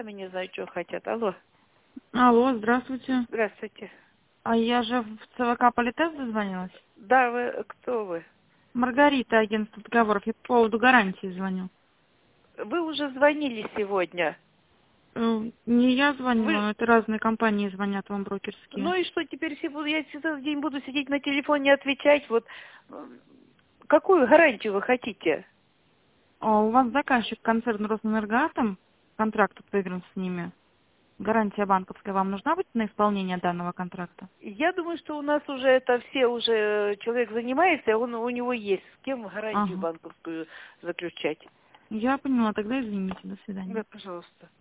Сами не знаю, что хотят. Алло, Алло, здравствуйте. здравствуйте. А я же в ЦВК Политест дозвонилась. Да, вы, кто вы? Маргарита, агентство договоров. Я по поводу гарантии звоню. Вы уже звонили сегодня. Не я звонила, Вы, это разные компании звонят вам брокерские. ну и что теперь, я целый день буду сидеть на телефоне отвечать, вот, какую гарантию вы хотите? А у вас заказчик концерн Росэнергоатом, контракт выигран с ними. Гарантия банковская вам нужна будет на исполнение данного контракта? Я думаю, что у нас уже это все уже, человек занимается, у него есть с кем гарантию Ага. банковскую заключать. Я поняла, тогда извините, до свидания. Да, пожалуйста.